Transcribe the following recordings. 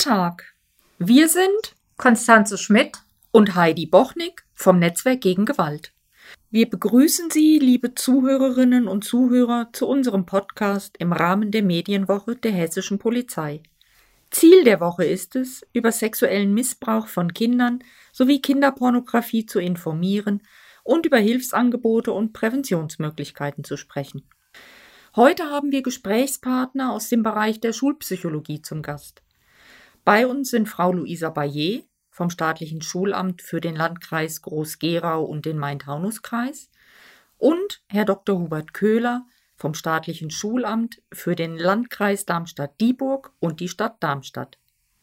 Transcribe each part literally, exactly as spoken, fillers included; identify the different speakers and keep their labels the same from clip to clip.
Speaker 1: Guten Tag, wir sind Konstanze Schmidt und Heidi Bochnik vom Netzwerk gegen Gewalt. Wir begrüßen Sie, liebe Zuhörerinnen und Zuhörer, zu unserem Podcast im Rahmen der Medienwoche der Hessischen Polizei. Ziel der Woche ist es, über sexuellen Missbrauch von Kindern sowie Kinderpornografie zu informieren und über Hilfsangebote und Präventionsmöglichkeiten zu sprechen. Heute haben wir Gesprächspartner aus dem Bereich der Schulpsychologie zum Gast. Bei uns sind Frau Luisa Bayer vom Staatlichen Schulamt für den Landkreis Groß-Gerau und den Main-Taunus-Kreis und Herr Doktor Hubert Köhler vom Staatlichen Schulamt für den Landkreis Darmstadt-Dieburg und die Stadt Darmstadt.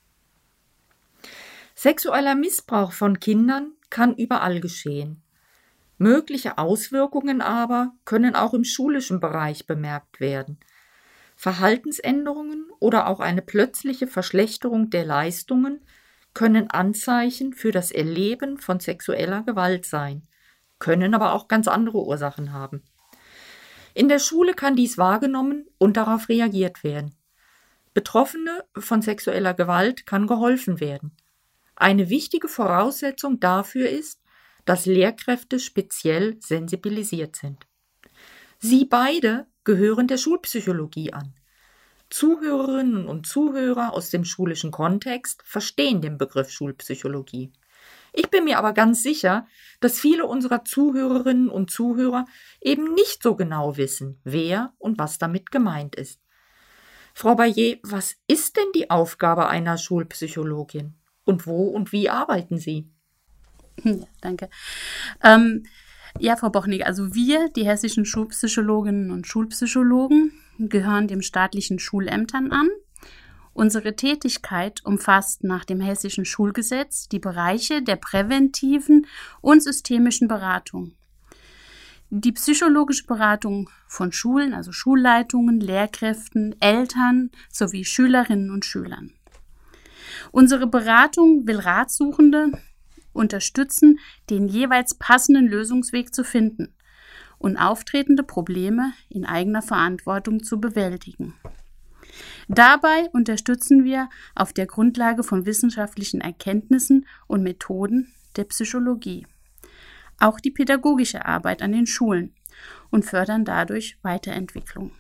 Speaker 1: Sexueller Missbrauch von Kindern kann überall geschehen. Mögliche Auswirkungen aber können auch im schulischen Bereich bemerkt werden. Verhaltensänderungen oder auch eine plötzliche Verschlechterung der Leistungen können Anzeichen für das Erleben von sexueller Gewalt sein, können aber auch ganz andere Ursachen haben. In der Schule kann dies wahrgenommen und darauf reagiert werden. Betroffene von sexueller Gewalt kann geholfen werden. Eine wichtige Voraussetzung dafür ist, dass Lehrkräfte speziell sensibilisiert sind. Sie beide gehören der Schulpsychologie an. Zuhörerinnen und Zuhörer aus dem schulischen Kontext verstehen den Begriff Schulpsychologie. Ich bin mir aber ganz sicher, dass viele unserer Zuhörerinnen und Zuhörer eben nicht so genau wissen, wer und was damit gemeint ist. Frau Bayer, was ist denn die Aufgabe einer Schulpsychologin? Und wo und wie arbeiten Sie?
Speaker 2: Ja, danke. Ähm, ja, Frau Bochnik, also wir, die hessischen Schulpsychologinnen und Schulpsychologen, gehören den staatlichen Schulämtern an. Unsere Tätigkeit umfasst nach dem Hessischen Schulgesetz die Bereiche der präventiven und systemischen Beratung. Die psychologische Beratung von Schulen, also Schulleitungen, Lehrkräften, Eltern sowie Schülerinnen und Schülern. Unsere Beratung will Ratsuchende unterstützen, den jeweils passenden Lösungsweg zu finden und auftretende Probleme in eigener Verantwortung zu bewältigen. Dabei unterstützen wir auf der Grundlage von wissenschaftlichen Erkenntnissen und Methoden der Psychologie auch die pädagogische Arbeit an den Schulen und fördern dadurch Weiterentwicklung.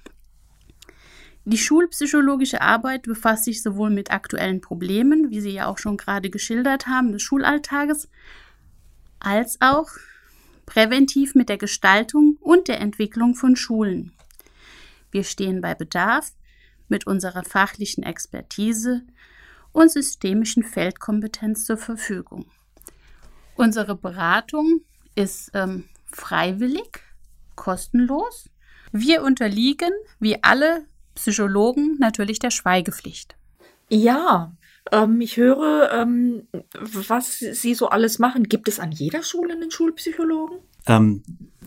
Speaker 2: Die schulpsychologische Arbeit befasst sich sowohl mit aktuellen Problemen, wie Sie ja auch schon gerade geschildert haben, des Schulalltages, als auch präventiv mit der Gestaltung und der Entwicklung von Schulen. Wir stehen bei Bedarf mit unserer fachlichen Expertise und systemischen Feldkompetenz zur Verfügung. Unsere Beratung ist ähm, freiwillig, kostenlos. Wir unterliegen, wie alle Psychologen, natürlich der Schweigepflicht.
Speaker 1: Ja, ähm, ich höre, ähm, was Sie so alles machen. Gibt es an jeder Schule einen Schulpsychologen?
Speaker 3: Ähm,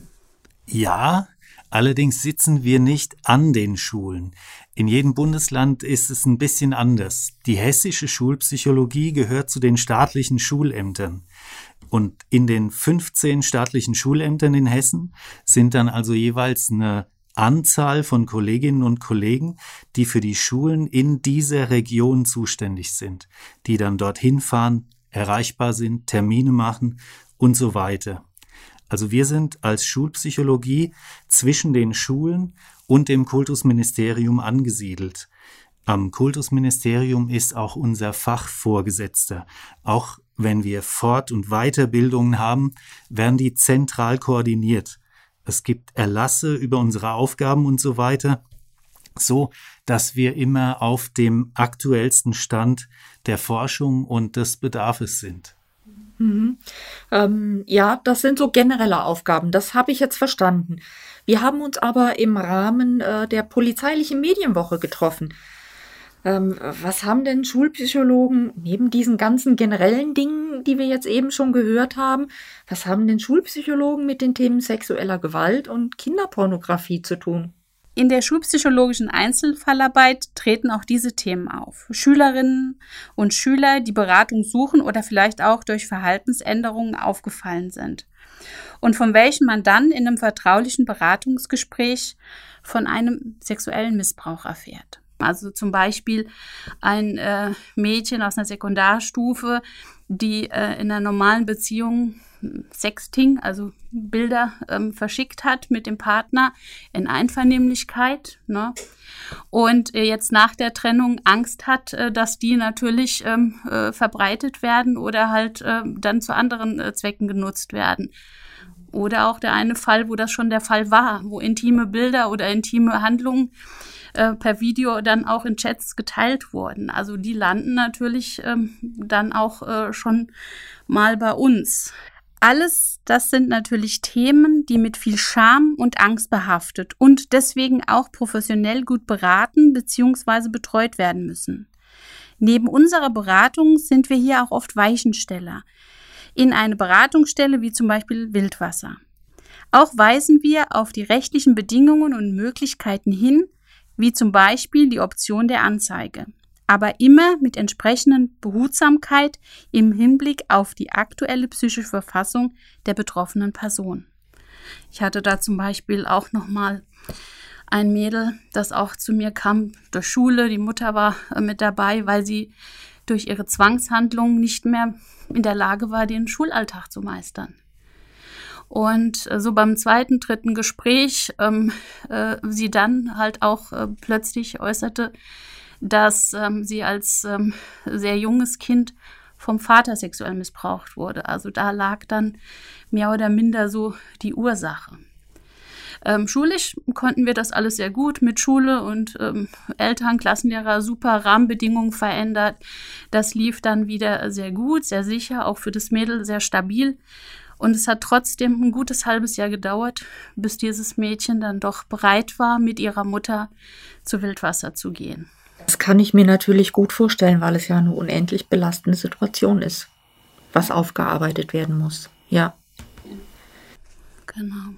Speaker 3: ja, allerdings sitzen wir nicht an den Schulen. In jedem Bundesland ist es ein bisschen anders. Die hessische Schulpsychologie gehört zu den staatlichen Schulämtern. Und in den fünfzehn staatlichen Schulämtern in Hessen sind dann also jeweils eine Anzahl von Kolleginnen und Kollegen, die für die Schulen in dieser Region zuständig sind, die dann dorthin fahren, erreichbar sind, Termine machen und so weiter. Also wir sind als Schulpsychologie zwischen den Schulen und dem Kultusministerium angesiedelt. Am Kultusministerium ist auch unser Fachvorgesetzter. Auch wenn wir Fort- und Weiterbildungen haben, werden die zentral koordiniert. Es gibt Erlasse über unsere Aufgaben und so weiter, so dass wir immer auf dem aktuellsten Stand der Forschung und des Bedarfs sind.
Speaker 1: Mhm. Ähm, ja, das sind so generelle Aufgaben, das habe ich jetzt verstanden. Wir haben uns aber im Rahmen äh, der polizeilichen Medienwoche getroffen. Ähm, was haben denn Schulpsychologen neben diesen ganzen generellen Dingen, die wir jetzt eben schon gehört haben, was haben denn Schulpsychologen mit den Themen sexueller Gewalt und Kinderpornografie zu tun?
Speaker 2: In der schulpsychologischen Einzelfallarbeit treten auch diese Themen auf. Schülerinnen und Schüler, die Beratung suchen oder vielleicht auch durch Verhaltensänderungen aufgefallen sind und von welchen man dann in einem vertraulichen Beratungsgespräch von einem sexuellen Missbrauch erfährt. Also zum Beispiel ein äh, Mädchen aus einer Sekundarstufe, die äh, in einer normalen Beziehung Sexting, also Bilder ähm, verschickt hat mit dem Partner in Einvernehmlichkeit, ne? Und äh, jetzt nach der Trennung Angst hat, äh, dass die natürlich ähm, äh, verbreitet werden oder halt äh, dann zu anderen äh, Zwecken genutzt werden. Oder auch der eine Fall, wo das schon der Fall war, wo intime Bilder oder intime Handlungen äh, per Video dann auch in Chats geteilt wurden. Also die landen natürlich ähm, dann auch äh, schon mal bei uns. Alles das sind natürlich Themen, die mit viel Scham und Angst behaftet und deswegen auch professionell gut beraten bzw. betreut werden müssen. Neben unserer Beratung sind wir hier auch oft Weichensteller in eine Beratungsstelle wie zum Beispiel Wildwasser. Auch weisen wir auf die rechtlichen Bedingungen und Möglichkeiten hin, wie zum Beispiel die Option der Anzeige, aber immer mit entsprechenden Behutsamkeit im Hinblick auf die aktuelle psychische Verfassung der betroffenen Person. Ich hatte da zum Beispiel auch nochmal ein Mädel, das auch zu mir kam durch Schule. Die Mutter war mit dabei, weil sie durch ihre Zwangshandlungen nicht mehr in der Lage war, den Schulalltag zu meistern. Und äh, so beim zweiten, dritten Gespräch ähm, äh, sie dann halt auch äh, plötzlich äußerte, dass ähm, sie als ähm, sehr junges Kind vom Vater sexuell missbraucht wurde. Also da lag dann mehr oder minder so die Ursache. Ähm, schulisch konnten wir das alles sehr gut mit Schule und ähm, Eltern, Klassenlehrer, super Rahmenbedingungen verändert. Das lief dann wieder sehr gut, sehr sicher, auch für das Mädel sehr stabil. Und es hat trotzdem ein gutes halbes Jahr gedauert, bis dieses Mädchen dann doch bereit war, mit ihrer Mutter zu Wildwasser zu gehen.
Speaker 1: Das kann ich mir natürlich gut vorstellen, weil es ja eine unendlich belastende Situation ist, was aufgearbeitet werden muss. Ja.
Speaker 2: Genau.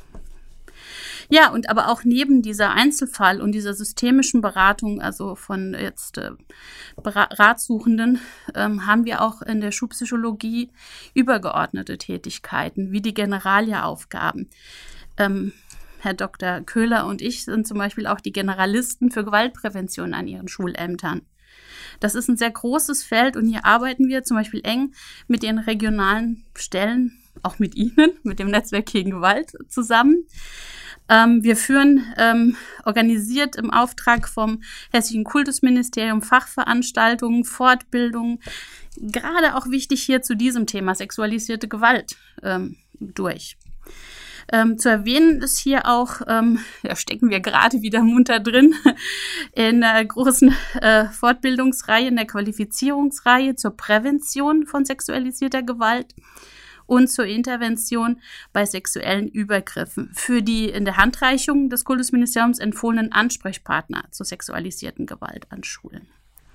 Speaker 2: Ja, und aber auch neben dieser Einzelfall und dieser systemischen Beratung, also von jetzt äh, Ratsuchenden, ähm, haben wir auch in der Schulpsychologie übergeordnete Tätigkeiten, wie die Generalieaufgaben. Ähm, Herr Doktor Köhler und ich sind zum Beispiel auch die Generalisten für Gewaltprävention an ihren Schulämtern. Das ist ein sehr großes Feld und hier arbeiten wir zum Beispiel eng mit den regionalen Stellen, auch mit Ihnen, mit dem Netzwerk gegen Gewalt zusammen. Ähm, wir führen ähm, organisiert im Auftrag vom Hessischen Kultusministerium Fachveranstaltungen, Fortbildungen, gerade auch wichtig hier zu diesem Thema sexualisierte Gewalt ähm, durch. Ähm, zu erwähnen ist hier auch, ähm, da stecken wir gerade wieder munter drin, in der großen äh, Fortbildungsreihe, in der Qualifizierungsreihe zur Prävention von sexualisierter Gewalt und zur Intervention bei sexuellen Übergriffen für die in der Handreichung des Kultusministeriums empfohlenen Ansprechpartner zur sexualisierten Gewalt an Schulen.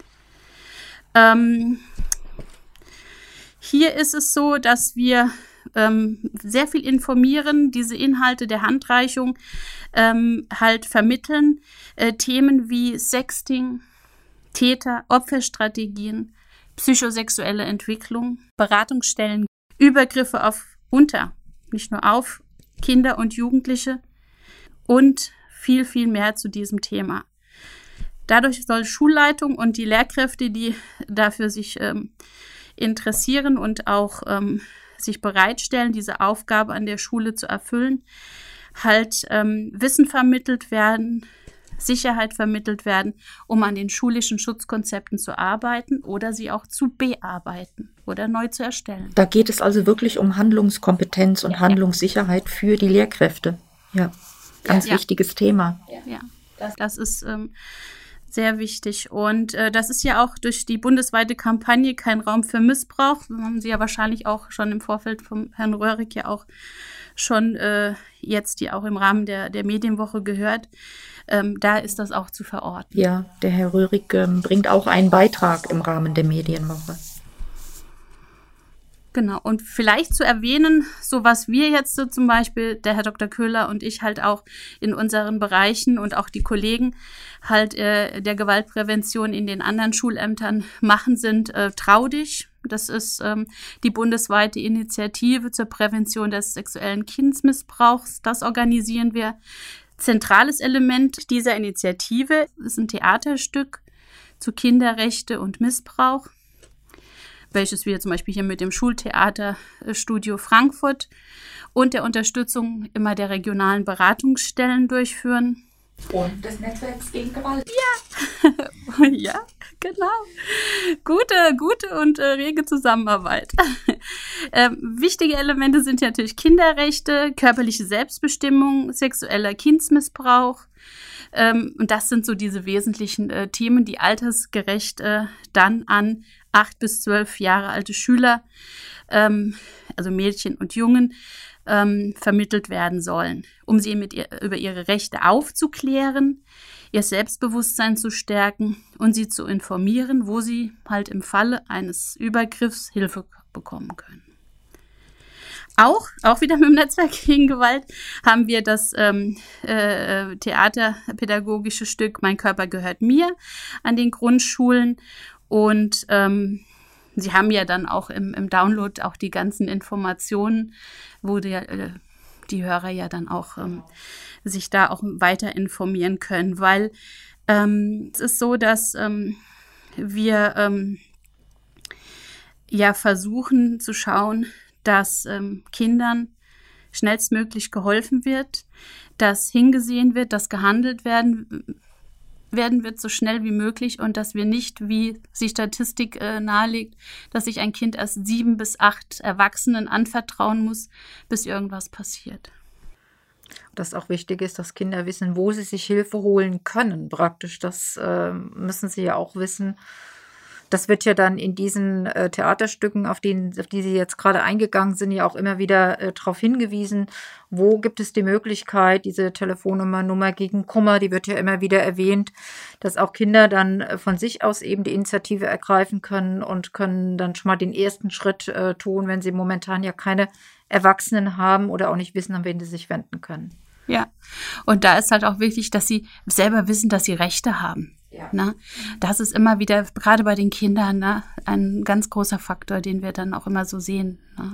Speaker 2: Ähm, hier ist es so, dass wir ähm, sehr viel informieren, diese Inhalte der Handreichung ähm, halt vermitteln, äh, Themen wie Sexting, Täter, Opferstrategien, psychosexuelle Entwicklung, Beratungsstellen, Übergriffe auf unter, nicht nur auf Kinder und Jugendliche und viel, viel mehr zu diesem Thema. Dadurch soll Schulleitung und die Lehrkräfte, die dafür sich ähm, interessieren und auch ähm, sich bereitstellen, diese Aufgabe an der Schule zu erfüllen, halt ähm, Wissen vermittelt werden, Sicherheit vermittelt werden, um an den schulischen Schutzkonzepten zu arbeiten oder sie auch zu bearbeiten oder neu zu erstellen.
Speaker 1: Da geht es also wirklich um Handlungskompetenz und
Speaker 2: ja,
Speaker 1: Handlungssicherheit ja. für die Lehrkräfte. Ja, ganz ja. wichtiges Thema.
Speaker 2: Ja, das, das ist ähm, sehr wichtig. Und äh, das ist ja auch durch die bundesweite Kampagne Kein Raum für Missbrauch. Das haben Sie ja wahrscheinlich auch schon im Vorfeld vom Herrn Röhrig ja auch schon äh, jetzt die auch im Rahmen der, der Medienwoche gehört. Ähm, da ist das auch zu verorten.
Speaker 1: Ja, der Herr Röhrig ähm, bringt auch einen Beitrag im Rahmen der Medienwoche.
Speaker 2: Genau, und vielleicht zu erwähnen, so was wir jetzt so zum Beispiel, der Herr Doktor Köhler und ich halt auch in unseren Bereichen und auch die Kollegen halt äh, der Gewaltprävention in den anderen Schulämtern machen, sind äh, Trau dich. Das ist ähm, die bundesweite Initiative zur Prävention des sexuellen Kindesmissbrauchs. Das organisieren wir Zentrales Element dieser Initiative ist ein Theaterstück zu Kinderrechte und Missbrauch, welches wir zum Beispiel hier mit dem Schultheaterstudio Frankfurt und der Unterstützung immer der regionalen Beratungsstellen durchführen.
Speaker 1: Und des Netzwerks gegen Gewalt.
Speaker 2: Ja, ja, genau. Gute, gute und äh, rege Zusammenarbeit. ähm, wichtige Elemente sind natürlich Kinderrechte, körperliche Selbstbestimmung, sexueller Kindsmissbrauch. Ähm, und das sind so diese wesentlichen äh, Themen, die altersgerecht äh, dann an acht bis zwölf Jahre alte Schüler, ähm, also Mädchen und Jungen, ähm, vermittelt werden sollen, um sie mit ihr, über ihre Rechte aufzuklären, ihr Selbstbewusstsein zu stärken und sie zu informieren, wo sie halt im Falle eines Übergriffs Hilfe bekommen können. Auch, auch wieder mit dem Netzwerk gegen Gewalt haben wir das ähm, äh, theaterpädagogische Stück Mein Körper gehört mir an den Grundschulen. Und ähm, sie haben ja dann auch im, im Download auch die ganzen Informationen, wo der, äh, die Hörer ja dann auch ähm, sich da auch weiter informieren können. Weil ähm, es ist so, dass ähm, wir ähm, ja versuchen zu schauen, dass ähm, Kindern schnellstmöglich geholfen wird, dass hingesehen wird, dass gehandelt werden, werden wird so schnell wie möglich und dass wir nicht, wie die Statistik äh, nahelegt, dass sich ein Kind erst sieben bis acht Erwachsenen anvertrauen muss, bis irgendwas passiert.
Speaker 1: Dass auch wichtig ist, dass Kinder wissen, wo sie sich Hilfe holen können, praktisch. Das äh, müssen sie ja auch wissen. Das wird ja dann in diesen äh, Theaterstücken, auf, denen, auf die Sie jetzt gerade eingegangen sind, ja auch immer wieder äh, darauf hingewiesen, wo gibt es die Möglichkeit, diese Telefonnummer, Nummer gegen Kummer, die wird ja immer wieder erwähnt, dass auch Kinder dann äh, von sich aus eben die Initiative ergreifen können und können dann schon mal den ersten Schritt äh, tun, wenn sie momentan ja keine Erwachsenen haben oder auch nicht wissen, an wen sie sich wenden können.
Speaker 2: Ja, und da ist halt auch wichtig, dass sie selber wissen, dass sie Rechte haben. Ja. Na, das ist immer wieder, gerade bei den Kindern, na, ein ganz großer Faktor, den wir dann auch immer so sehen. Na.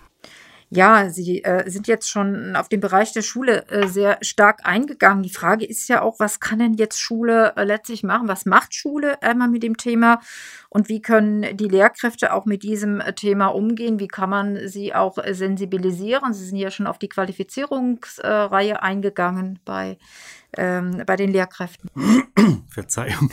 Speaker 1: Ja, Sie äh, sind jetzt schon auf den Bereich der Schule äh, sehr stark eingegangen. Die Frage ist ja auch, was kann denn jetzt Schule äh, letztlich machen? Was macht Schule einmal mit dem Thema? Und wie können die Lehrkräfte auch mit diesem äh, Thema umgehen? Wie kann man sie auch äh, sensibilisieren? Sie sind ja schon auf die Qualifizierungsreihe äh, eingegangen bei, ähm, bei den Lehrkräften.
Speaker 3: Verzeihung.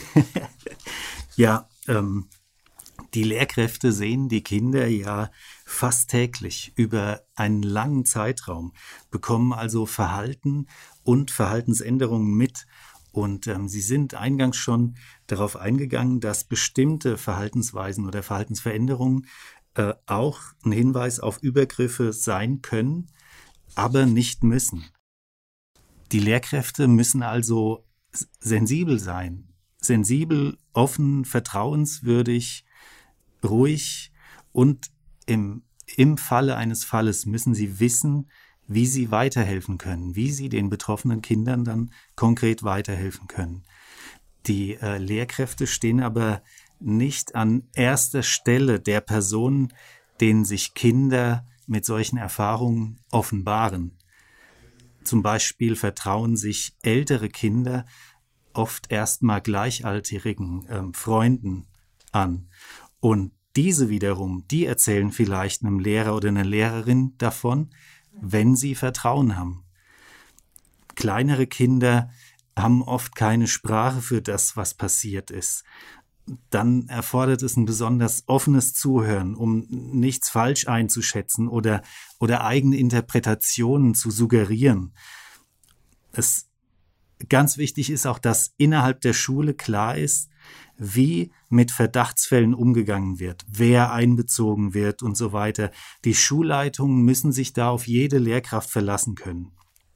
Speaker 3: Ja, ähm, die Lehrkräfte sehen die Kinder ja fast täglich über einen langen Zeitraum, bekommen also Verhalten und Verhaltensänderungen mit. Und ähm, sie sind eingangs schon darauf eingegangen, dass bestimmte Verhaltensweisen oder Verhaltensveränderungen äh, auch ein Hinweis auf Übergriffe sein können, aber nicht müssen. Die Lehrkräfte müssen also sensibel sein, sensibel, offen, vertrauenswürdig, ruhig und im, im Falle eines Falles müssen sie wissen, wie sie weiterhelfen können, wie sie den betroffenen Kindern dann konkret weiterhelfen können. Die äh, Lehrkräfte stehen aber nicht an erster Stelle der Personen, denen sich Kinder mit solchen Erfahrungen offenbaren. Zum Beispiel vertrauen sich ältere Kinder oft erstmal gleichaltrigen äh, Freunden an. Und diese wiederum, die erzählen vielleicht einem Lehrer oder einer Lehrerin davon, wenn sie Vertrauen haben. Kleinere Kinder haben oft keine Sprache für das, was passiert ist. Dann erfordert es ein besonders offenes Zuhören, um nichts falsch einzuschätzen oder, oder eigene Interpretationen zu suggerieren. Es ganz wichtig ist auch, dass innerhalb der Schule klar ist, wie mit Verdachtsfällen umgegangen wird, wer einbezogen wird und so weiter. Die Schulleitungen müssen sich da auf jede Lehrkraft verlassen können.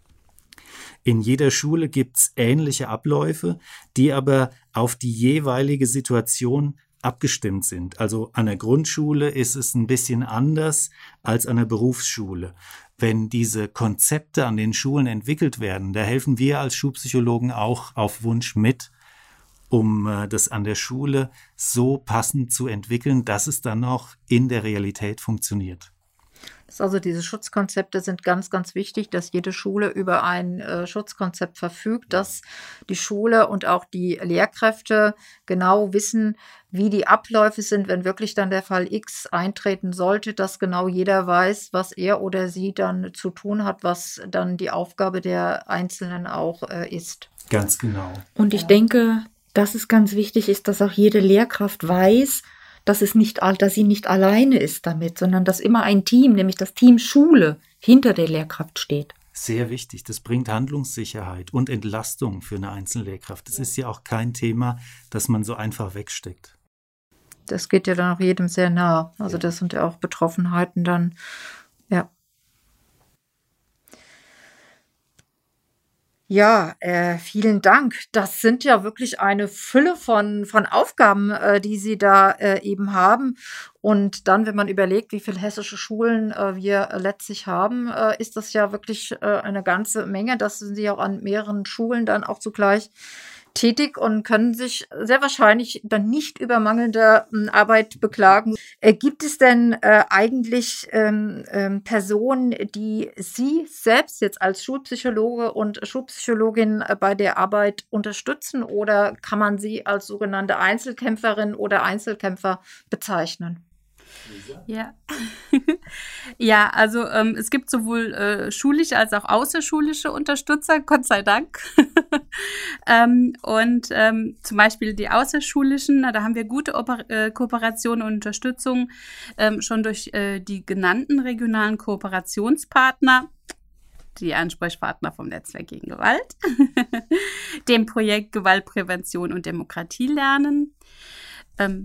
Speaker 3: In jeder Schule gibt's ähnliche Abläufe, die aber auf die jeweilige Situation abgestimmt sind. Also an der Grundschule ist es ein bisschen anders als an der Berufsschule. Wenn diese Konzepte an den Schulen entwickelt werden, da helfen wir als Schulpsychologen auch auf Wunsch mit, um äh, das an der Schule so passend zu entwickeln, dass es dann auch in der Realität funktioniert.
Speaker 1: Also diese Schutzkonzepte sind ganz, ganz wichtig, dass jede Schule über ein äh, Schutzkonzept verfügt, dass die Schule und auch die Lehrkräfte genau wissen, wie die Abläufe sind, wenn wirklich dann der Fall X eintreten sollte, dass genau jeder weiß, was er oder sie dann zu tun hat, was dann die Aufgabe der Einzelnen auch äh, ist.
Speaker 3: Ganz genau.
Speaker 1: Und ich ja. denke, dass es ganz wichtig ist, dass auch jede Lehrkraft weiß, dass es nicht, dass sie nicht alleine ist damit, sondern dass immer ein Team, nämlich das Team Schule, hinter der Lehrkraft steht.
Speaker 3: Sehr wichtig. Das bringt Handlungssicherheit und Entlastung für eine Einzellehrkraft. Das ist ja auch kein Thema, das man so einfach wegsteckt.
Speaker 1: Das geht ja dann auch jedem sehr nah. Also das sind ja auch Betroffenheiten dann, ja. Ja, äh, vielen Dank. Das sind ja wirklich eine Fülle von, von Aufgaben, äh, die Sie da äh, eben haben. Und dann, wenn man überlegt, wie viele hessische Schulen äh, wir äh, letztlich haben, äh, ist das ja wirklich äh, eine ganze Menge. Das sind Sie auch an mehreren Schulen dann auch zugleich tätig und können sich sehr wahrscheinlich dann nicht über mangelnde äh, Arbeit beklagen. Äh, gibt es denn äh, eigentlich ähm, ähm, Personen, die Sie selbst jetzt als Schulpsychologe und Schulpsychologin äh, bei der Arbeit unterstützen, oder kann man Sie als sogenannte Einzelkämpferin oder Einzelkämpfer bezeichnen?
Speaker 2: Ja, ja, also ähm, es gibt sowohl äh, schulische als auch außerschulische Unterstützer, Gott sei Dank. ähm, und ähm, zum Beispiel die außerschulischen, na, da haben wir gute Oper- äh, Kooperationen und Unterstützung ähm, schon durch äh, die genannten regionalen Kooperationspartner, die Ansprechpartner vom Netzwerk gegen Gewalt, dem Projekt Gewaltprävention und Demokratie lernen, ähm,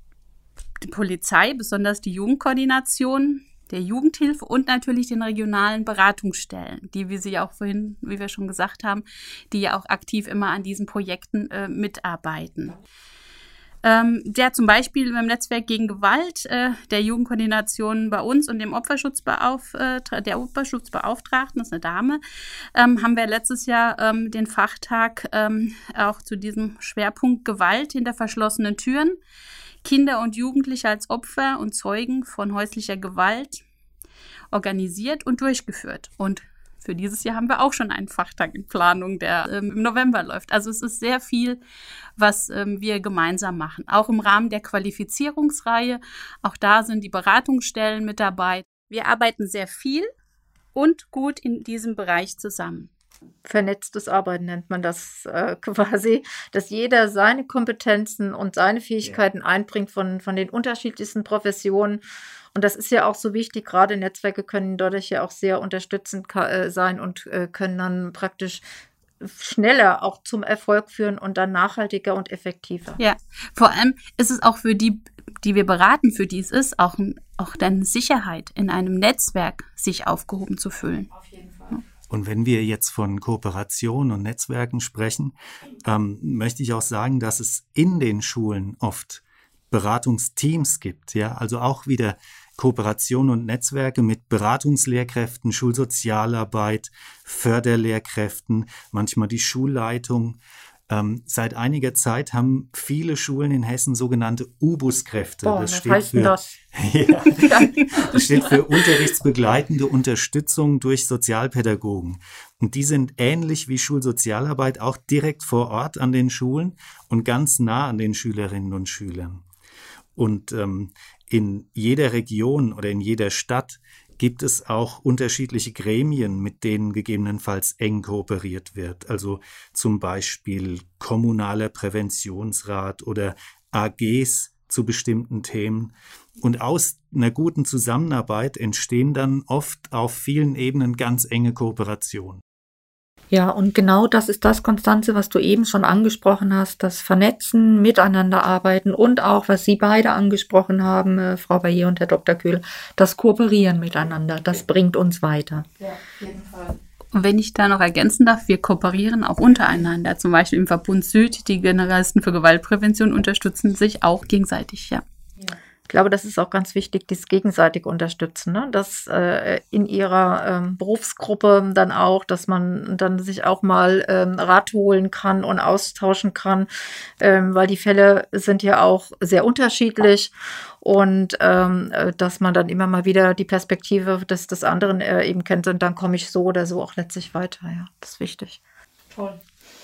Speaker 2: die Polizei, besonders die Jugendkoordination, der Jugendhilfe und natürlich den regionalen Beratungsstellen, die, wie Sie ja auch vorhin, wie wir schon gesagt haben, die ja auch aktiv immer an diesen Projekten äh, mitarbeiten. Ähm, der zum Beispiel beim Netzwerk gegen Gewalt, äh, der Jugendkoordination bei uns und dem Opferschutzbeauf, äh, der Opferschutzbeauftragten, das ist eine Dame, ähm, haben wir letztes Jahr ähm, den Fachtag ähm, auch zu diesem Schwerpunkt Gewalt hinter verschlossenen Türen, Kinder und Jugendliche als Opfer und Zeugen von häuslicher Gewalt organisiert und durchgeführt. Und für dieses Jahr haben wir auch schon einen Fachtag in Planung, der ähm, im November läuft. Also es ist sehr viel, was ähm, wir gemeinsam machen. Auch im Rahmen der Qualifizierungsreihe, auch da sind die Beratungsstellen mit dabei. Wir arbeiten sehr viel und gut in diesem Bereich zusammen.
Speaker 1: Vernetztes Arbeiten nennt man das äh, quasi, dass jeder seine Kompetenzen und seine Fähigkeiten ja. einbringt von, von den unterschiedlichsten Professionen. Und das ist ja auch so wichtig, gerade Netzwerke können dadurch ja auch sehr unterstützend ka- äh, sein und äh, können dann praktisch schneller auch zum Erfolg führen und dann nachhaltiger und effektiver.
Speaker 2: Ja, vor allem ist es auch für die, die wir beraten, für die es ist, auch, auch eine Sicherheit, in einem Netzwerk sich aufgehoben zu fühlen.
Speaker 1: Auf jeden Fall.
Speaker 2: Ja.
Speaker 3: Und wenn wir jetzt von Kooperation und Netzwerken sprechen, ähm, möchte ich auch sagen, dass es in den Schulen oft Beratungsteams gibt, ja, also auch wieder Kooperation und Netzwerke mit Beratungslehrkräften, Schulsozialarbeit, Förderlehrkräften, manchmal die Schulleitung. Ähm, seit einiger Zeit haben viele Schulen in Hessen sogenannte U B U S-Kräfte.
Speaker 1: Boah,
Speaker 3: das
Speaker 1: was
Speaker 3: steht
Speaker 1: heißt
Speaker 3: für,
Speaker 1: denn das?
Speaker 3: ja, das steht für unterrichtsbegleitende Unterstützung durch Sozialpädagogen. Und die sind ähnlich wie Schulsozialarbeit auch direkt vor Ort an den Schulen und ganz nah an den Schülerinnen und Schülern. Und ähm, in jeder Region oder in jeder Stadt gibt es auch unterschiedliche Gremien, mit denen gegebenenfalls eng kooperiert wird. Also zum Beispiel kommunaler Präventionsrat oder A Gs zu bestimmten Themen. Und aus einer guten Zusammenarbeit entstehen dann oft auf vielen Ebenen ganz enge Kooperationen.
Speaker 1: Ja, und genau das ist das, Konstanze, was du eben schon angesprochen hast, das Vernetzen, Miteinander arbeiten und auch, was Sie beide angesprochen haben, äh, Frau Bayer und Herr Doktor Köhler, das Kooperieren miteinander, das bringt uns weiter.
Speaker 2: Ja, auf jeden Fall. Und wenn ich da noch ergänzen darf, wir kooperieren auch untereinander, zum Beispiel im Verbund Süd, die Generalisten für Gewaltprävention unterstützen sich auch gegenseitig, ja.
Speaker 1: Ja. glaube, das ist auch ganz wichtig, dieses gegenseitig unterstützen, ne? Dass äh, in ihrer ähm, Berufsgruppe dann auch, dass man dann sich auch mal ähm, Rat holen kann und austauschen kann, ähm, weil die Fälle sind ja auch sehr unterschiedlich und ähm, äh, dass man dann immer mal wieder die Perspektive des, des anderen äh, eben kennt und dann komme ich so oder so auch letztlich weiter. Ja, das ist wichtig. Toll.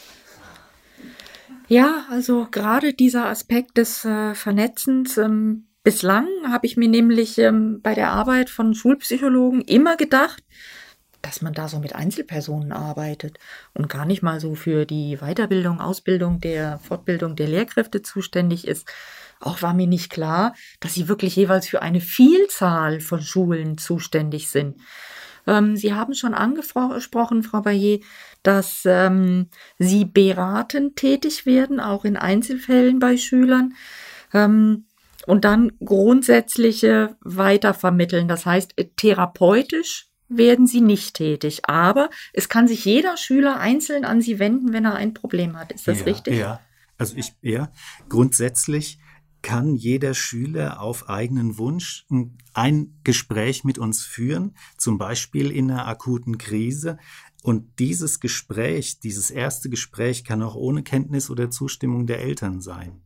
Speaker 1: Ja, also gerade dieser Aspekt des äh, Vernetzens. Ähm, bislang habe ich mir nämlich ähm, bei der Arbeit von Schulpsychologen immer gedacht, dass man da so mit Einzelpersonen arbeitet und gar nicht mal so für die Weiterbildung, Ausbildung, der Fortbildung der Lehrkräfte zuständig ist. Auch war mir nicht klar, dass sie wirklich jeweils für eine Vielzahl von Schulen zuständig sind. Ähm, Sie haben schon angesprochen, Frau Baillet, dass ähm, Sie beratend tätig werden, auch in Einzelfällen bei Schülern, ähm, und dann grundsätzliche weitervermitteln. Das heißt, therapeutisch werden Sie nicht tätig, aber es kann sich jeder Schüler einzeln an Sie wenden, wenn er ein Problem hat. Ist das
Speaker 3: ja,
Speaker 1: richtig?
Speaker 3: Ja, also ich, ja, grundsätzlich kann jeder Schüler auf eigenen Wunsch ein Gespräch mit uns führen, zum Beispiel in einer akuten Krise. Und dieses Gespräch, dieses erste Gespräch kann auch ohne Kenntnis oder Zustimmung der Eltern sein.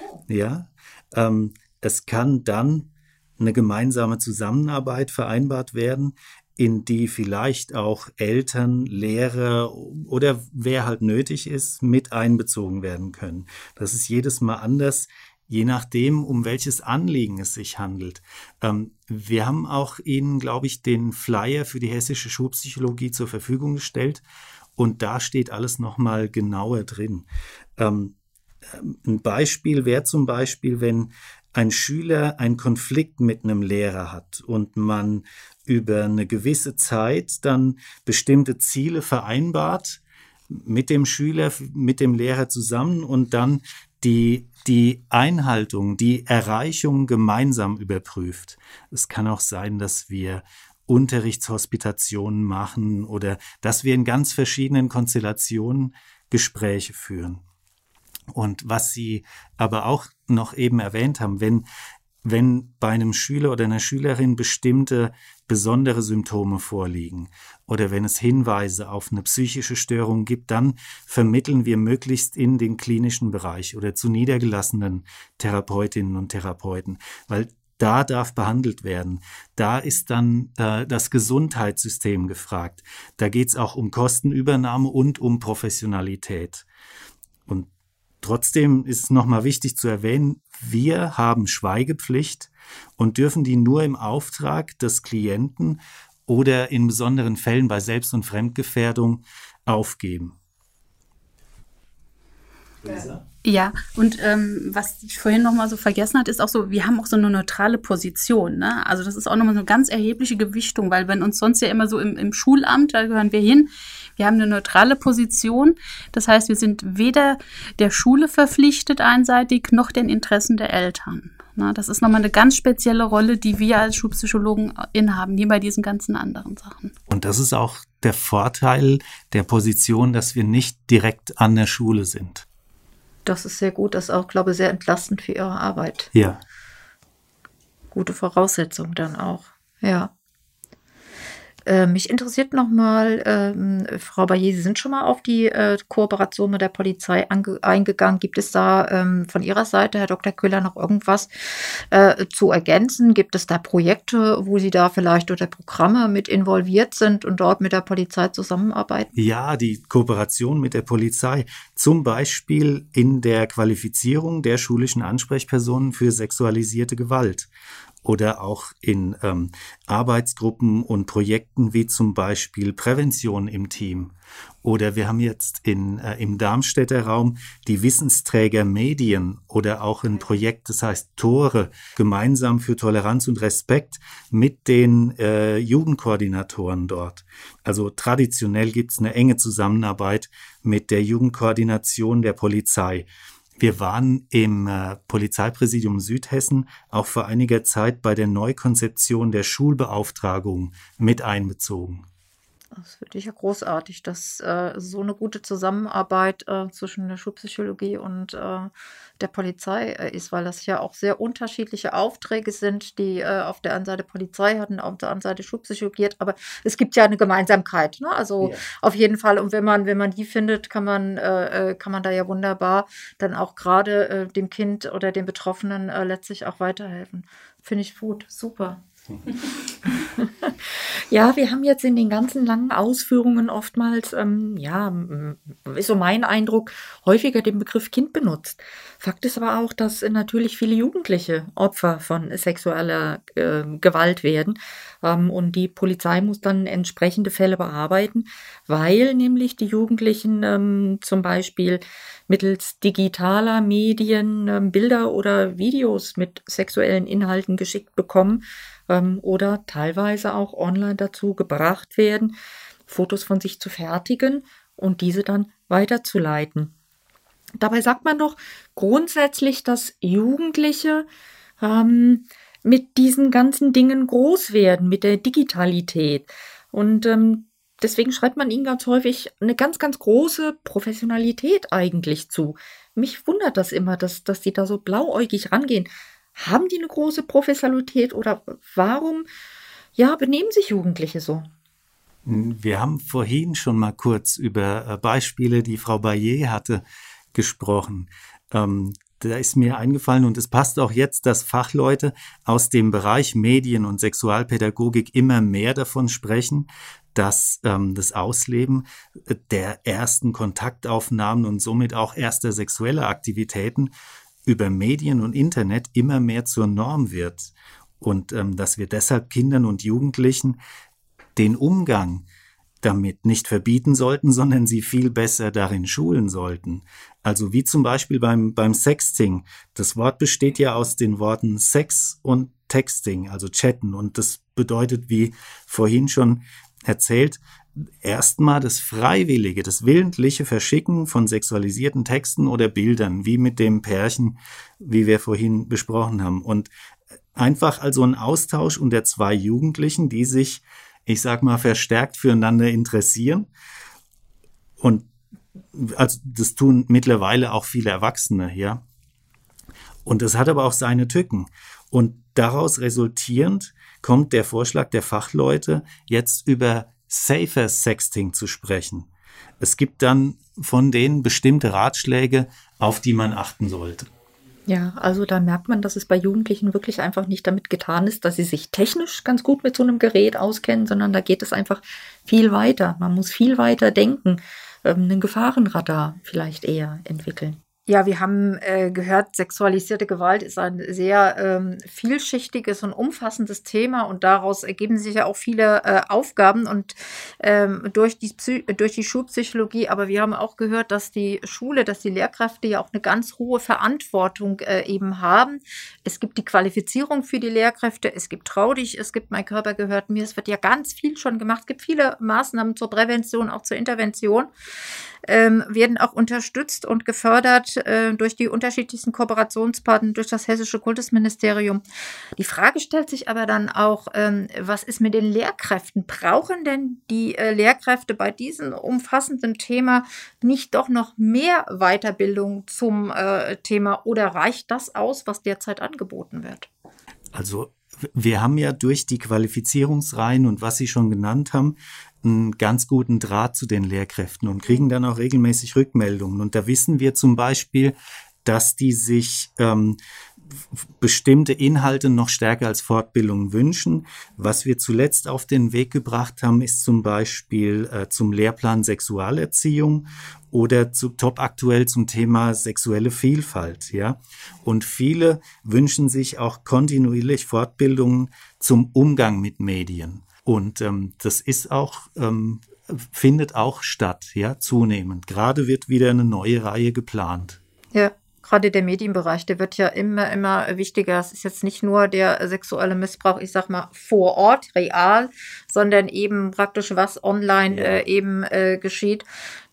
Speaker 3: Ja, ähm, es kann dann eine gemeinsame Zusammenarbeit vereinbart werden, in die vielleicht auch Eltern, Lehrer oder wer halt nötig ist, mit einbezogen werden können. Das ist jedes Mal anders, je nachdem, um welches Anliegen es sich handelt. Ähm, wir haben auch Ihnen, glaube ich, den Flyer für die hessische Schulpsychologie zur Verfügung gestellt und da steht alles nochmal genauer drin. Ähm, ein Beispiel wäre zum Beispiel, wenn ein Schüler einen Konflikt mit einem Lehrer hat und man über eine gewisse Zeit dann bestimmte Ziele vereinbart mit dem Schüler, mit dem Lehrer zusammen und dann die, die Einhaltung, die Erreichung gemeinsam überprüft. Es kann auch sein, dass wir Unterrichtshospitationen machen oder dass wir in ganz verschiedenen Konstellationen Gespräche führen. Und was Sie aber auch noch eben erwähnt haben, wenn, wenn bei einem Schüler oder einer Schülerin bestimmte besondere Symptome vorliegen oder wenn es Hinweise auf eine psychische Störung gibt, dann vermitteln wir möglichst in den klinischen Bereich oder zu niedergelassenen Therapeutinnen und Therapeuten, weil da darf behandelt werden. Da ist dann äh, das Gesundheitssystem gefragt. Da geht es auch um Kostenübernahme und um Professionalität. Und trotzdem ist es nochmal wichtig zu erwähnen, wir haben Schweigepflicht und dürfen die nur im Auftrag des Klienten oder in besonderen Fällen bei Selbst- und Fremdgefährdung aufgeben.
Speaker 2: Lisa? Ja, und ähm, was ich vorhin noch mal so vergessen hatte, ist auch so, wir haben auch so eine neutrale Position, ne? Also das ist auch nochmal so eine ganz erhebliche Gewichtung, weil wenn uns sonst ja immer so im, im Schulamt, da gehören wir hin, wir haben eine neutrale Position. Das heißt, wir sind weder der Schule verpflichtet einseitig, noch den Interessen der Eltern. Na, das ist nochmal eine ganz spezielle Rolle, die wir als Schulpsychologen innehaben, neben bei diesen ganzen anderen Sachen.
Speaker 3: Und das ist auch der Vorteil der Position, dass wir nicht direkt an der Schule sind.
Speaker 1: Das ist sehr gut, das ist auch, glaube ich, sehr entlastend für Ihre Arbeit.
Speaker 3: Ja.
Speaker 1: Gute Voraussetzung dann auch, ja. Äh, mich interessiert nochmal, ähm, Frau Baillet, Sie sind schon mal auf die äh, Kooperation mit der Polizei ange- eingegangen. Gibt es da ähm, von Ihrer Seite, Herr Doktor Köhler, noch irgendwas äh, zu ergänzen? Gibt es da Projekte, wo Sie da vielleicht oder Programme mit involviert sind und dort mit der Polizei zusammenarbeiten?
Speaker 3: Ja, die Kooperation mit der Polizei, zum Beispiel in der Qualifizierung der schulischen Ansprechpersonen für sexualisierte Gewalt. Oder auch in ähm, Arbeitsgruppen und Projekten wie zum Beispiel Prävention im Team. Oder wir haben jetzt in, äh, im Darmstädter Raum die Wissensträger Medien oder auch ein Projekt, das heißt Tore, gemeinsam für Toleranz und Respekt mit den äh, Jugendkoordinatoren dort. Also traditionell gibt es eine enge Zusammenarbeit mit der Jugendkoordination der Polizei. Wir waren im äh, Polizeipräsidium Südhessen auch vor einiger Zeit bei der Neukonzeption der Schulbeauftragung mit einbezogen.
Speaker 1: Das finde ich ja großartig, dass äh, so eine gute Zusammenarbeit äh, zwischen der Schulpsychologie und äh, der Polizei äh, ist, weil das ja auch sehr unterschiedliche Aufträge sind, die äh, auf der einen Seite Polizei hatten, auf der anderen Seite Schulpsychologie hat, aber es gibt ja eine Gemeinsamkeit, ne? Also
Speaker 3: Ja.
Speaker 1: auf jeden Fall. Und wenn man, wenn man die findet, kann man, äh, äh, kann man da ja wunderbar dann auch gerade äh, dem Kind oder den Betroffenen äh, letztlich auch weiterhelfen. Finde ich gut, super. Ja, wir haben jetzt in den ganzen langen Ausführungen oftmals, ähm, ja, m- ist so mein Eindruck, häufiger den Begriff Kind benutzt. Fakt ist aber auch, dass äh, natürlich viele Jugendliche Opfer von sexueller äh, Gewalt werden. Ähm, und die Polizei muss dann entsprechende Fälle bearbeiten, weil nämlich die Jugendlichen ähm, zum Beispiel mittels digitaler Medien ähm, Bilder oder Videos mit sexuellen Inhalten geschickt bekommen ähm, oder teilweise auch online dazu gebracht werden, Fotos von sich zu fertigen und diese dann weiterzuleiten. Dabei sagt man doch grundsätzlich, dass Jugendliche ähm, mit diesen ganzen Dingen groß werden, mit der Digitalität. Und ähm, deswegen schreibt man ihnen ganz häufig eine ganz, ganz große Professionalität eigentlich zu. Mich wundert das immer, dass, dass die da so blauäugig rangehen. Haben die eine große Professionalität oder warum, ja, benehmen sich Jugendliche so?
Speaker 3: Wir haben vorhin schon mal kurz über äh, Beispiele, die Frau Bayer hatte, gesprochen. Ähm, da ist mir eingefallen und es passt auch jetzt, dass Fachleute aus dem Bereich Medien- und Sexualpädagogik immer mehr davon sprechen, dass ähm, das Ausleben der ersten Kontaktaufnahmen und somit auch erster sexueller Aktivitäten über Medien und Internet immer mehr zur Norm wird und ähm, dass wir deshalb Kindern und Jugendlichen den Umgang damit nicht verbieten sollten, sondern sie viel besser darin schulen sollten. Also wie zum Beispiel beim, beim Sexting. Das Wort besteht ja aus den Worten Sex und Texting, also chatten. Und das bedeutet, wie vorhin schon erzählt, erstmal das freiwillige, das willentliche Verschicken von sexualisierten Texten oder Bildern, wie mit dem Pärchen, wie wir vorhin besprochen haben. Und einfach also ein Austausch unter zwei Jugendlichen, die sich, ich sag mal, verstärkt füreinander interessieren. Und also das tun mittlerweile auch viele Erwachsene, ja. Und das hat aber auch seine Tücken. Und daraus resultierend kommt der Vorschlag der Fachleute, jetzt über Safer Sexting zu sprechen. Es gibt dann von denen bestimmte Ratschläge, auf die man achten sollte.
Speaker 1: Ja, also da merkt man, dass es bei Jugendlichen wirklich einfach nicht damit getan ist, dass sie sich technisch ganz gut mit so einem Gerät auskennen, sondern da geht es einfach viel weiter. Man muss viel weiter denken, ähm, einen Gefahrenradar vielleicht eher entwickeln. Ja, wir haben äh, gehört, sexualisierte Gewalt ist ein sehr ähm, vielschichtiges und umfassendes Thema und daraus ergeben sich ja auch viele äh, Aufgaben und ähm, durch die Psy- durch die Schulpsychologie. Aber wir haben auch gehört, dass die Schule, dass die Lehrkräfte ja auch eine ganz hohe Verantwortung äh, eben haben. Es gibt die Qualifizierung für die Lehrkräfte, es gibt Trau dich, es gibt Mein Körper gehört mir. Es wird ja ganz viel schon gemacht. Es gibt viele Maßnahmen zur Prävention, auch zur Intervention. Ähm, werden auch unterstützt und gefördert äh, durch die unterschiedlichsten Kooperationspartner, durch das Hessische Kultusministerium. Die Frage stellt sich aber dann auch, ähm, was ist mit den Lehrkräften? Brauchen denn die äh, Lehrkräfte bei diesem umfassenden Thema nicht doch noch mehr Weiterbildung zum äh, Thema oder reicht das aus, was derzeit angeboten wird?
Speaker 3: Also wir haben ja durch die Qualifizierungsreihen und was Sie schon genannt haben, einen ganz guten Draht zu den Lehrkräften und kriegen dann auch regelmäßig Rückmeldungen. Und da wissen wir zum Beispiel, dass die sich ähm, bestimmte Inhalte noch stärker als Fortbildung wünschen. Was wir zuletzt auf den Weg gebracht haben, ist zum Beispiel äh, zum Lehrplan Sexualerziehung oder zu, top aktuell zum Thema sexuelle Vielfalt, ja. Und viele wünschen sich auch kontinuierlich Fortbildungen zum Umgang mit Medien. Und ähm, das ist auch, ähm, findet auch statt, ja, zunehmend. Gerade wird wieder eine neue Reihe geplant.
Speaker 1: Ja. Gerade der Medienbereich, der wird ja immer, immer wichtiger. Es ist jetzt nicht nur der sexuelle Missbrauch, ich sag mal, vor Ort, real, sondern eben praktisch, was online
Speaker 3: Ja.
Speaker 1: äh, eben äh, geschieht.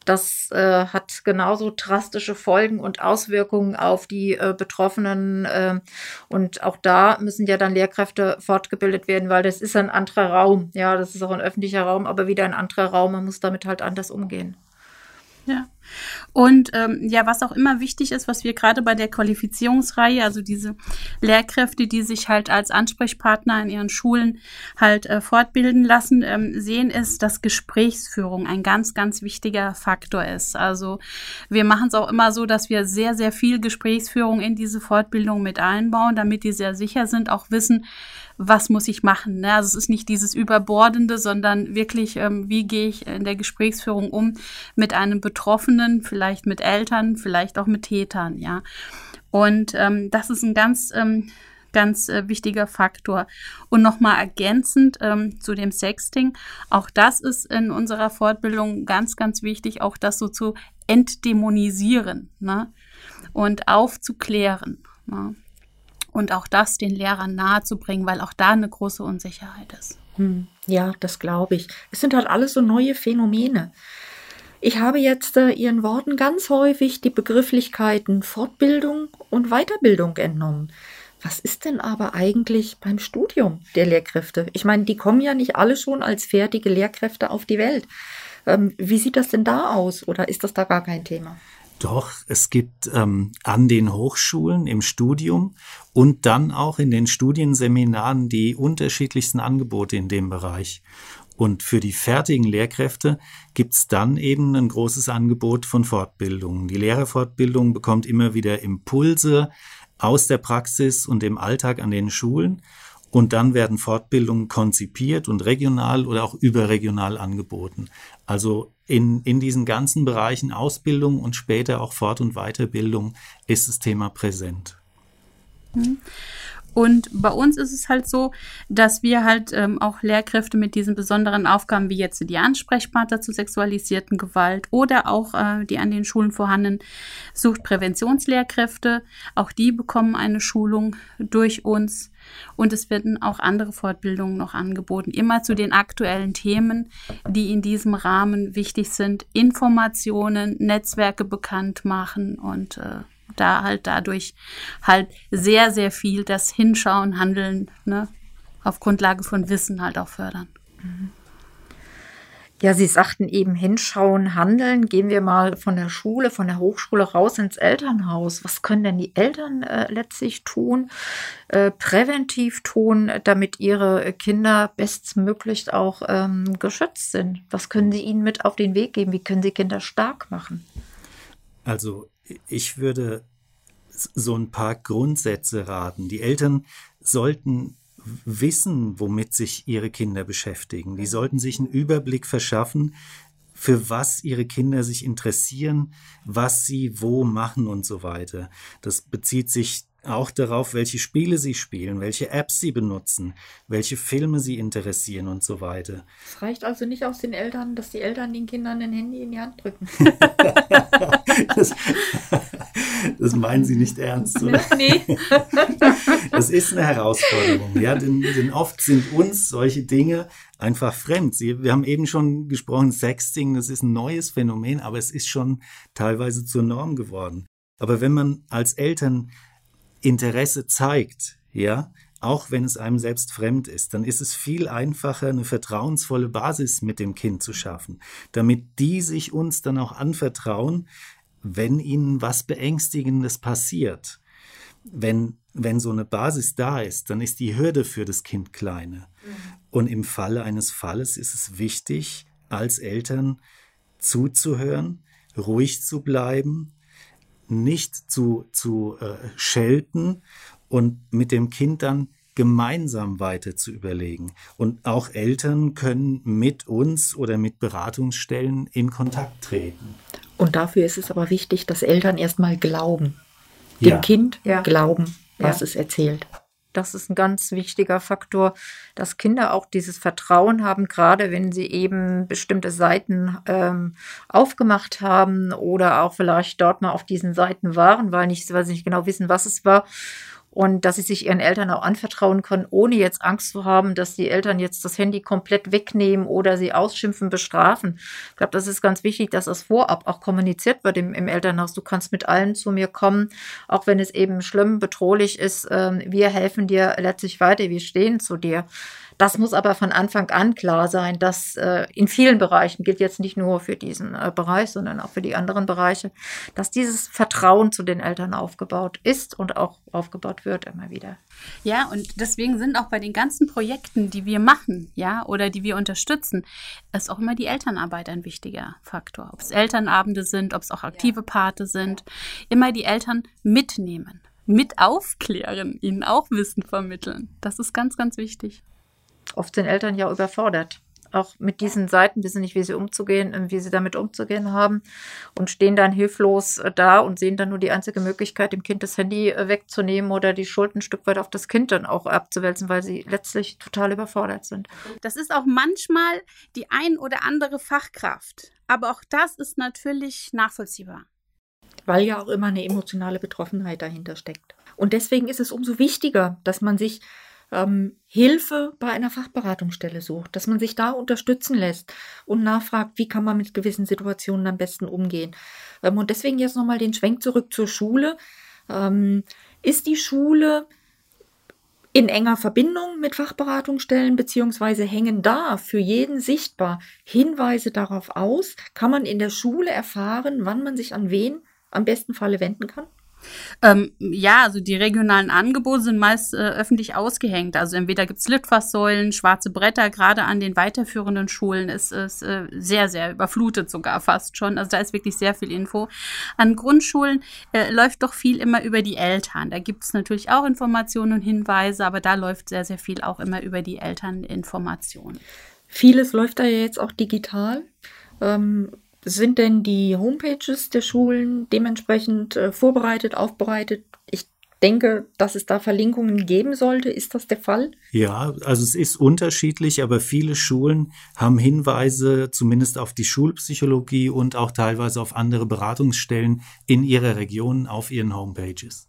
Speaker 1: Das äh, hat genauso drastische Folgen und Auswirkungen auf die äh, Betroffenen. Äh, und auch da müssen ja dann Lehrkräfte fortgebildet werden, weil das ist ein anderer Raum. Ja, das ist auch ein öffentlicher Raum, aber wieder ein anderer Raum. Man muss damit halt anders umgehen.
Speaker 2: Ja. Und ähm, ja, was auch immer wichtig ist, was wir gerade bei der Qualifizierungsreihe, also diese Lehrkräfte, die sich halt als Ansprechpartner in ihren Schulen halt äh, fortbilden lassen, ähm, sehen, ist, dass Gesprächsführung ein ganz, ganz wichtiger Faktor ist. Also wir machen es auch immer so, dass wir sehr, sehr viel Gesprächsführung in diese Fortbildung mit einbauen, damit die sehr sicher sind, auch wissen, was muss ich machen. Ne? Also es ist nicht dieses Überbordende, sondern wirklich, ähm, wie gehe ich in der Gesprächsführung um mit einem Betroffenen, vielleicht mit Eltern, vielleicht auch mit Tätern, ja. Und ähm, das ist ein ganz, ähm, ganz äh, wichtiger Faktor. Und nochmal ergänzend ähm, zu dem Sexting, auch das ist in unserer Fortbildung ganz, ganz wichtig, auch das so zu entdämonisieren, ne? Und aufzuklären, ne? Und auch das den Lehrern nahezubringen, weil auch da eine große Unsicherheit ist.
Speaker 1: Hm, ja, das glaube ich. Es sind halt alles so neue Phänomene. Ich habe jetzt äh, Ihren Worten ganz häufig die Begrifflichkeiten Fortbildung und Weiterbildung entnommen. Was ist denn aber eigentlich beim Studium der Lehrkräfte? Ich meine, die kommen ja nicht alle schon als fertige Lehrkräfte auf die Welt. Ähm, wie sieht das denn da aus? Oder ist das da gar kein Thema?
Speaker 3: Doch, es gibt ähm, an den Hochschulen im Studium und dann auch in den Studienseminaren die unterschiedlichsten Angebote in dem Bereich. Und für die fertigen Lehrkräfte gibt's dann eben ein großes Angebot von Fortbildungen. Die Lehrerfortbildung bekommt immer wieder Impulse aus der Praxis und dem Alltag an den Schulen. Und dann werden Fortbildungen konzipiert und regional oder auch überregional angeboten. Also in, in diesen ganzen Bereichen Ausbildung und später auch Fort- und Weiterbildung ist das Thema präsent.
Speaker 2: Und bei uns ist es halt so, dass wir halt ähm, auch Lehrkräfte mit diesen besonderen Aufgaben, wie jetzt die Ansprechpartner zur sexualisierten Gewalt oder auch äh, die an den Schulen vorhandenen Suchtpräventionslehrkräfte, auch die bekommen eine Schulung durch uns. Und es werden auch andere Fortbildungen noch angeboten, immer zu den aktuellen Themen, die in diesem Rahmen wichtig sind. Informationen, Netzwerke bekannt machen und äh, da halt dadurch halt sehr, sehr viel das Hinschauen, Handeln, ne, auf Grundlage von Wissen halt auch fördern.
Speaker 1: Ja, Sie sagten eben hinschauen, handeln. Gehen wir mal von der Schule, von der Hochschule raus ins Elternhaus. Was können denn die Eltern äh, letztlich tun, äh, präventiv tun, damit ihre Kinder bestmöglich auch ähm, geschützt sind? Was können Sie ihnen mit auf den Weg geben? Wie können Sie Kinder stark machen?
Speaker 3: Also ich würde so ein paar Grundsätze raten. Die Eltern sollten wissen, womit sich ihre Kinder beschäftigen. Die sollten sich einen Überblick verschaffen, für was ihre Kinder sich interessieren, was sie wo machen und so weiter. Das bezieht sich auch darauf, welche Spiele sie spielen, welche Apps sie benutzen, welche Filme sie interessieren und so weiter.
Speaker 1: Es reicht also nicht aus den Eltern, dass die Eltern den Kindern ein Handy in die Hand drücken.
Speaker 3: das, das meinen Sie nicht ernst, oder?
Speaker 1: Nee.
Speaker 3: Das ist eine Herausforderung, ja, denn, denn oft sind uns solche Dinge einfach fremd. Sie, wir haben eben schon gesprochen, Sexting, das ist ein neues Phänomen, aber es ist schon teilweise zur Norm geworden. Aber wenn man als Eltern Interesse zeigt, ja, auch wenn es einem selbst fremd ist, dann ist es viel einfacher, eine vertrauensvolle Basis mit dem Kind zu schaffen, damit die sich uns dann auch anvertrauen, wenn ihnen was Beängstigendes passiert. Wenn, wenn so eine Basis da ist, dann ist die Hürde für das Kind kleiner. Mhm. Und im Falle eines Falles ist es wichtig, als Eltern zuzuhören, ruhig zu bleiben, nicht zu, zu äh, schelten und mit dem Kind dann gemeinsam weiter zu überlegen. Und auch Eltern können mit uns oder mit Beratungsstellen in Kontakt treten.
Speaker 1: Und dafür ist es aber wichtig, dass Eltern erstmal glauben. Dem
Speaker 3: Ja.
Speaker 1: Kind
Speaker 2: Ja.
Speaker 1: glauben, was
Speaker 2: Ja.
Speaker 1: es erzählt. Das ist ein ganz wichtiger Faktor, dass Kinder auch dieses Vertrauen haben, gerade wenn sie eben bestimmte Seiten ähm, aufgemacht haben oder auch vielleicht dort mal auf diesen Seiten waren, weil, nicht, weil sie nicht genau wissen, was es war. und dass sie sich ihren Eltern auch anvertrauen können, ohne jetzt Angst zu haben, dass die Eltern jetzt das Handy komplett wegnehmen oder sie ausschimpfen, bestrafen. Ich glaube, das ist ganz wichtig, dass das vorab auch kommuniziert wird im, im Elternhaus. Du kannst mit allen zu mir kommen, auch wenn es eben schlimm, bedrohlich ist. Ähm, wir helfen dir letztlich weiter, wir stehen zu dir. Das muss aber von Anfang an klar sein, dass äh, in vielen Bereichen, gilt jetzt nicht nur für diesen äh, Bereich, sondern auch für die anderen Bereiche, dass dieses Vertrauen zu den Eltern aufgebaut ist und auch aufgebaut wird immer wieder.
Speaker 2: Ja, und deswegen sind auch bei den ganzen Projekten, die wir machen, ja, oder die wir unterstützen, ist auch immer die Elternarbeit ein wichtiger Faktor. Ob es Elternabende sind, ob es auch aktive Pate sind, immer die Eltern mitnehmen, mit aufklären, ihnen auch Wissen vermitteln. Das ist ganz, ganz wichtig.
Speaker 1: Oft sind Eltern ja überfordert, auch mit diesen Seiten, wissen nicht, wie sie umzugehen, wie sie damit umzugehen haben und stehen dann hilflos da und sehen dann nur die einzige Möglichkeit, dem Kind das Handy wegzunehmen oder die Schuld ein Stück weit auf das Kind dann auch abzuwälzen, weil sie letztlich total überfordert sind.
Speaker 2: Das ist auch manchmal die ein oder andere Fachkraft, aber auch das ist natürlich nachvollziehbar.
Speaker 1: Weil ja auch immer eine emotionale Betroffenheit dahinter steckt. Und deswegen ist es umso wichtiger, dass man sich ähm, Hilfe bei einer Fachberatungsstelle sucht, dass man sich da unterstützen lässt und nachfragt, wie kann man mit gewissen Situationen am besten umgehen. Ähm, und deswegen jetzt nochmal den Schwenk zurück zur Schule. Ähm, ist die Schule in enger Verbindung mit Fachberatungsstellen, beziehungsweise hängen da für jeden sichtbar Hinweise darauf aus? Kann man in der Schule erfahren, wann man sich an wen am besten Falle wenden kann?
Speaker 2: Ähm, ja, also die regionalen Angebote sind meist äh, öffentlich ausgehängt. Also entweder gibt es Litfaßsäulen, schwarze Bretter, gerade an den weiterführenden Schulen ist es äh, sehr, sehr überflutet sogar fast schon. Also da ist wirklich sehr viel Info. An Grundschulen äh, läuft doch viel immer über die Eltern. Da gibt es natürlich auch Informationen und Hinweise, aber da läuft sehr, sehr viel auch immer über die Elterninformationen.
Speaker 1: Vieles läuft da ja jetzt auch digital. Ähm Sind denn die Homepages der Schulen dementsprechend äh, vorbereitet, aufbereitet? Ich denke, dass es da Verlinkungen geben sollte. Ist das der Fall?
Speaker 3: Ja, also es ist unterschiedlich, aber viele Schulen haben Hinweise zumindest auf die Schulpsychologie und auch teilweise auf andere Beratungsstellen in ihrer Region auf ihren Homepages.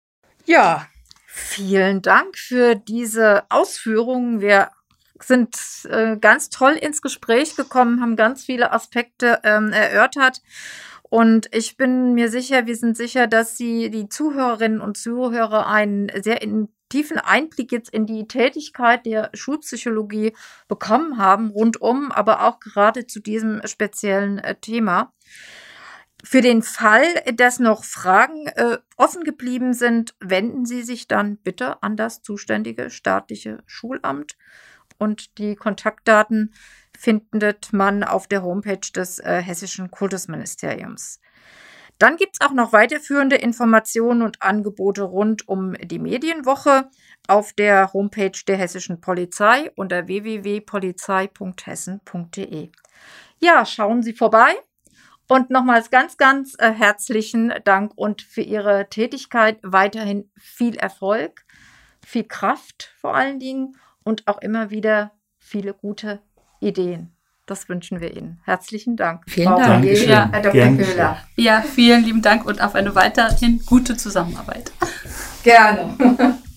Speaker 1: Ja, vielen Dank für diese Ausführungen. Wir sind äh, ganz toll ins Gespräch gekommen, haben ganz viele Aspekte ähm, erörtert. Und ich bin mir sicher, wir sind sicher, dass Sie, die Zuhörerinnen und Zuhörer, einen sehr in, tiefen Einblick jetzt in die Tätigkeit der Schulpsychologie bekommen haben, rundum, aber auch gerade zu diesem speziellen äh, Thema. Für den Fall, dass noch Fragen äh, offen geblieben sind, wenden Sie sich dann bitte an das zuständige staatliche Schulamt. Und die Kontaktdaten findet man auf der Homepage des äh, Hessischen Kultusministeriums. Dann gibt es auch noch weiterführende Informationen und Angebote rund um die Medienwoche auf der Homepage der Hessischen Polizei unter w w w punkt polizei punkt hessen punkt d e. Ja, schauen Sie vorbei und nochmals ganz, ganz äh, herzlichen Dank und für Ihre Tätigkeit weiterhin viel Erfolg, viel Kraft vor allen Dingen. Und auch immer wieder viele gute Ideen. Das wünschen wir Ihnen. Herzlichen Dank.
Speaker 2: Vielen Frau Dank. Ja, Herr Doktor Köhler. Ja, vielen lieben Dank und auf eine weiterhin gute Zusammenarbeit.
Speaker 1: Gerne.